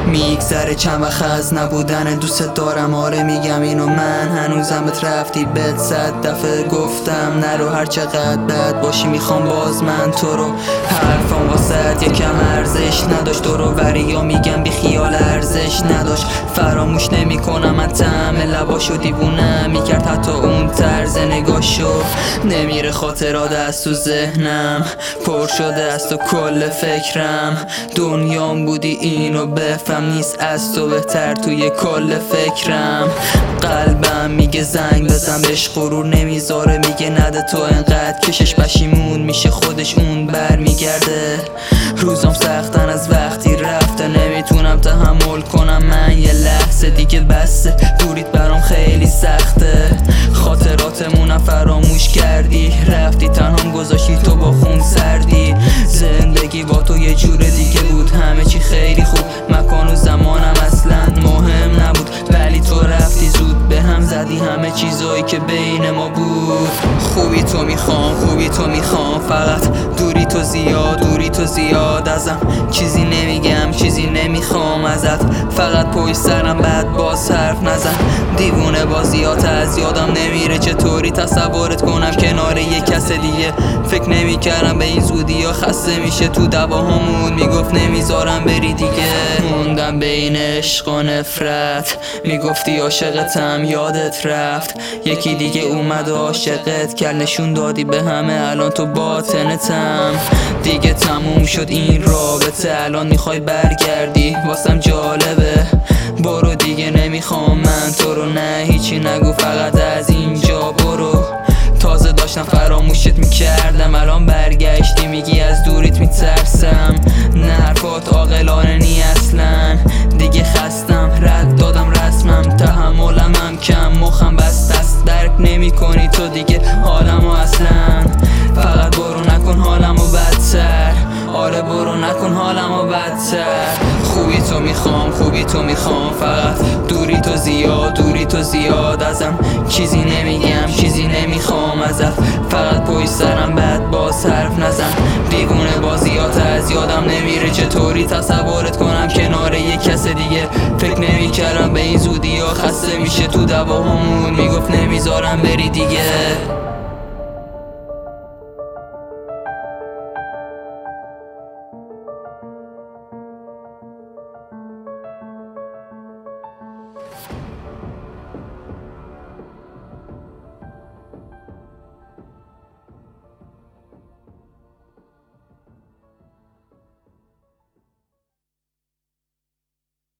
میگذره چند وقت از نبودن دوست دارم. آره میگم اینو من هنوزم بهت رفتی بهت 100 دفعه گفتم نرو هر چقدر بد باشی میخوام باز من تو رو. حرفم واسه یکم ارزش نداشت دورو بری یا میگم بی خیال ارزش نداشت. فراموش نمی کنم من طعم لباشو دیوونم میکرد حتی اون طرز نگاشو. نمیره خاطرات از تو ذهنم پر شده از تو کل فکرم. دنیام بودی اینو بفهم نیست از تو بهتر توی کل فکرم. قلبم میگه زنگ بزن بهش غرور نمیذاره میگه نده تو انقدر کشش پشیمون میشه خودش اون برمیگرده. روزام سختن از وقتی رفته نمیتونم تحمل کنم من یه لحظه دیگه بسته. دوریت برام خیلی سخته خاطراتمونم فراموش کردی رفتی تنهام گذاشتی تو با خون سردی. زندگی با تو یه جور دیگه بود همه چی خیلی خوب مکان و زمانم اصلا مهم نبود ولی تو رفتی زود به هم زدی همه چیزایی که بین ما بود. خوبی تو میخوام فقط دوری تو زیاد ازم چیزی نمیگم چیزی نمیخوام ازت فقط پشت سرم بعد باز حرف نزن. دیوونه بازیات از یادم نمیره چطوری تصورت کنم کنار یه کس دیگه. فکر نمیکردم به این زودی یا خسته میشه تو دواهامون میگفت نمیذارم بری دیگه. موندم بین عشق و نفرت میگفتی عاشقتم یادت رفت یکی دیگه اومد و عاشقت کرد نشون دادی به همه الان تو باطنتم. دیگه تموم شد این رابطه الان میخوای برگردی واسم جالبه. برو دیگه نمیخوام من تو رو نه هیچی نگو فقط از اینجا برو. تازه داشتم فراموشت میکردم الان برگشتی میگی از دوریت میترسم. نه حرفات عاقلانه نی اصلا دیگه خستم رد دادم رسمم تحملم هم کم مخم بست است درک نمی کنی تو دیگه حالمو اصلا. فقط برو نکن حالمو بدتر آره برو نکن حالمو بدتر. خوبی تو میخوام فقط دوری تو زیاد ازم چیزی نمیگم چیزی نمیخوام ازت فقط پشت سرم بعد باز حرف نزن. دیوونه بازیات از یادم نمیره چطوری تصورت کنم کنار یه کس دیگه. فکر نمیکردم به این زودی ها خسته میشه تو دواهامون میگفت نمیذارم بری دیگه.